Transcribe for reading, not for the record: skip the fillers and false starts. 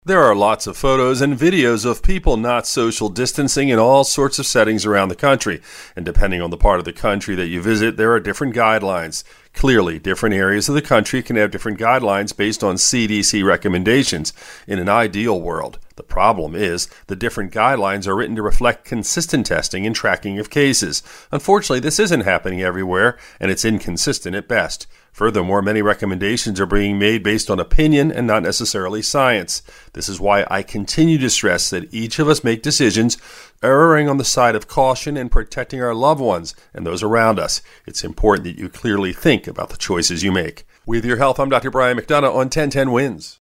There are lots of photos and videos of people not social distancing in all sorts of settings around the country. And depending on the part of the country that you visit, there are different guidelines. Clearly, different areas of the country can have different guidelines based on CDC recommendations in an ideal world. The problem is the different guidelines are written to reflect consistent testing and tracking of cases. Unfortunately, this isn't happening everywhere, and it's inconsistent at best. Furthermore, many recommendations are being made based on opinion and not necessarily science. This is why I continue to stress that each of us make decisions erring on the side of caution and protecting our loved ones and those around us. It's important that you clearly think about the choices you make. With your health, I'm Dr. Brian McDonough on 1010 Wins.